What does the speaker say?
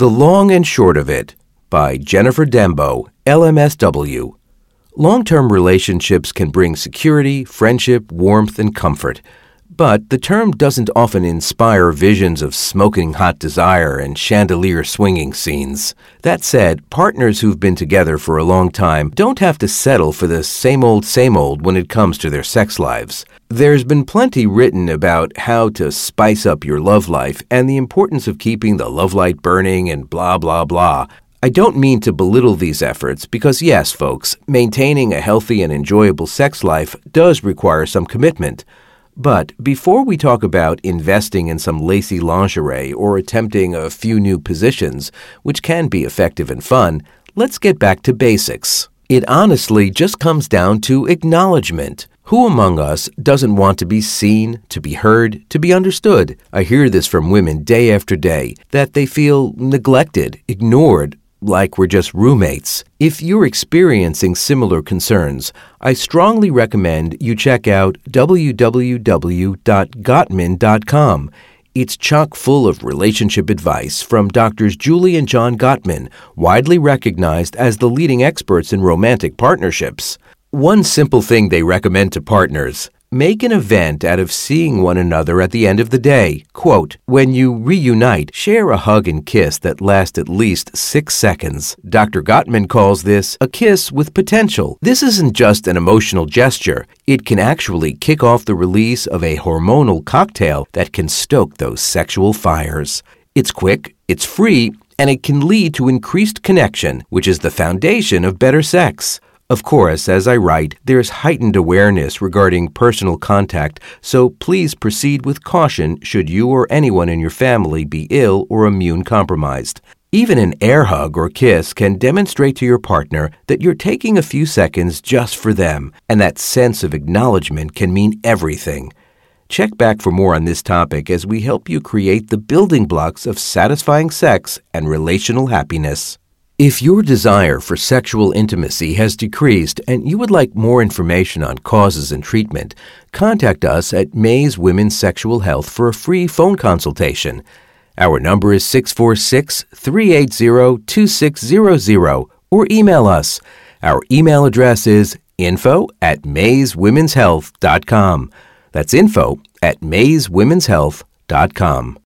The Long and Short of It by Jennifer Dembo, LMSW. Long-term relationships can bring security, friendship, warmth, and comfort. But the term doesn't often inspire visions of smoking hot desire and chandelier swinging scenes. That said, partners who've been together for a long time don't have to settle for the same old when it comes to their sex lives. There's been plenty written about how to spice up your love life and the importance of keeping the love light burning and blah, blah, blah. I don't mean to belittle these efforts because, yes, folks, maintaining a healthy and enjoyable sex life does require some commitment. But before we talk about investing in some lacy lingerie or attempting a few new positions, which can be effective and fun, let's get back to basics. It honestly just comes down to acknowledgement. Who among us doesn't want to be seen, to be heard, to be understood? I hear this from women day after day, that they feel neglected, ignored, like we're just roommates. If you're experiencing similar concerns, I strongly recommend you check out www.gottman.com. It's chock full of relationship advice from Drs. Julie and John Gottman, widely recognized as the leading experts in romantic partnerships. One simple thing they recommend to partners: make an event out of seeing one another at the end of the day. Quote, when you reunite, share a hug and kiss that lasts at least 6 seconds. Dr. Gottman calls this a kiss with potential. This isn't just an emotional gesture. It can actually kick off the release of a hormonal cocktail that can stoke those sexual fires. It's quick, it's free, and it can lead to increased connection, which is the foundation of better sex. Of course, as I write, there's heightened awareness regarding personal contact, so please proceed with caution should you or anyone in your family be ill or immune compromised. Even an air hug or kiss can demonstrate to your partner that you're taking a few seconds just for them, and that sense of acknowledgement can mean everything. Check back for more on this topic as we help you create the building blocks of satisfying sex and relational happiness. If your desire for sexual intimacy has decreased and you would like more information on causes and treatment, contact us at Mays Women's Sexual Health for a free phone consultation. Our number is 646-380-2600 or email us. Our email address is info@mayswomenshealth.com. That's info@mayswomenshealth.com.